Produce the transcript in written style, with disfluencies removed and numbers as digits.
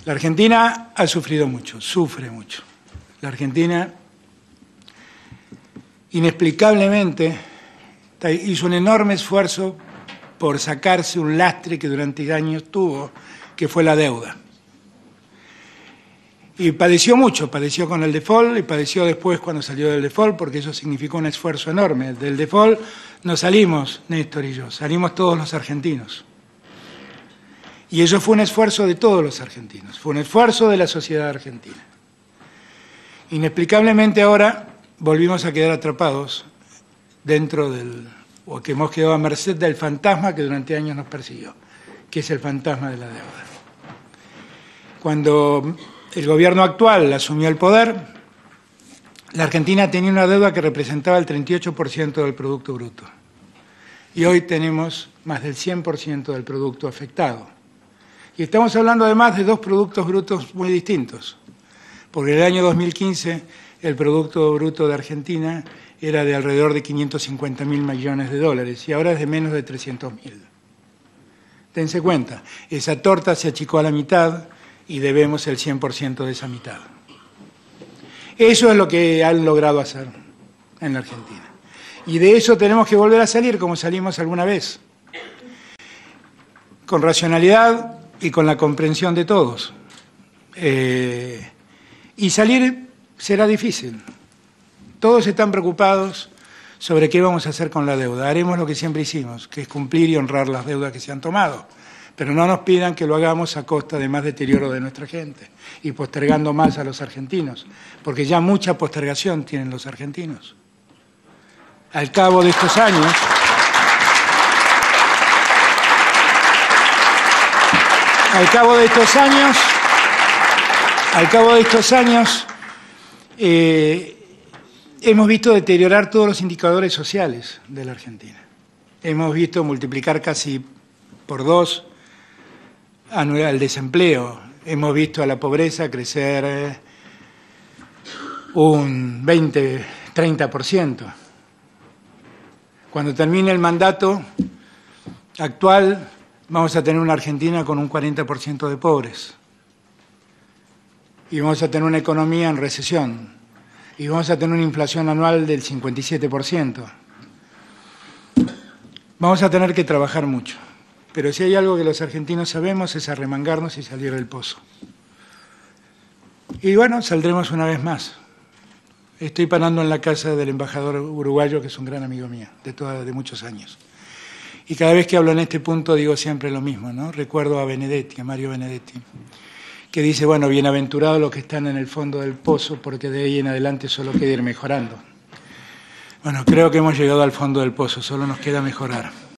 La Argentina ha sufrido mucho, sufre mucho. La Argentina, inexplicablemente, hizo un enorme esfuerzo por sacarse un lastre que durante años tuvo, que fue la deuda. Y padeció mucho, padeció con el default y padeció después cuando salió del default, porque eso significó un esfuerzo enorme. Del default no salimos, Néstor y yo, salimos todos los argentinos. Y eso fue un esfuerzo de todos los argentinos, fue un esfuerzo de la sociedad argentina. Inexplicablemente ahora volvimos a quedar atrapados dentro del, o que hemos quedado a merced del fantasma que durante años nos persiguió, que es el fantasma de la deuda. Cuando el gobierno actual asumió el poder, la Argentina tenía una deuda que representaba el 38% del Producto Bruto. Y hoy tenemos más del 100% del producto afectado. Y estamos hablando además de dos productos brutos muy distintos, porque en el año 2015 el Producto Bruto de Argentina era de alrededor de 550.000 millones de dólares y ahora es de menos de 300.000. Dense cuenta, esa torta se achicó a la mitad y debemos el 100% de esa mitad. Eso es lo que han logrado hacer en la Argentina. Y de eso tenemos que volver a salir como salimos alguna vez, con racionalidad y con la comprensión de todos. Y salir será difícil. Todos están preocupados sobre qué vamos a hacer con la deuda. Haremos lo que siempre hicimos, que es cumplir y honrar las deudas que se han tomado. Pero no nos pidan que lo hagamos a costa de más deterioro de nuestra gente y postergando más a los argentinos, porque ya mucha postergación tienen los argentinos. Al cabo de estos años, hemos visto deteriorar todos los indicadores sociales de la Argentina. Hemos visto multiplicar casi por 2 el desempleo. Hemos visto a la pobreza crecer un 20-30%. Cuando termine el mandato actual, vamos a tener una Argentina con un 40% de pobres. Y vamos a tener una economía en recesión. Y vamos a tener una inflación anual del 57%. Vamos a tener que trabajar mucho. Pero si hay algo que los argentinos sabemos es arremangarnos y salir del pozo. Y bueno, saldremos una vez más. Estoy parando en la casa del embajador uruguayo, que es un gran amigo mío, de muchos años. Y cada vez que hablo en este punto digo siempre lo mismo, ¿no? Recuerdo a Benedetti, a Mario Benedetti, que dice, bueno, bienaventurados los que están en el fondo del pozo, porque de ahí en adelante solo queda ir mejorando. Bueno, creo que hemos llegado al fondo del pozo, solo nos queda mejorar.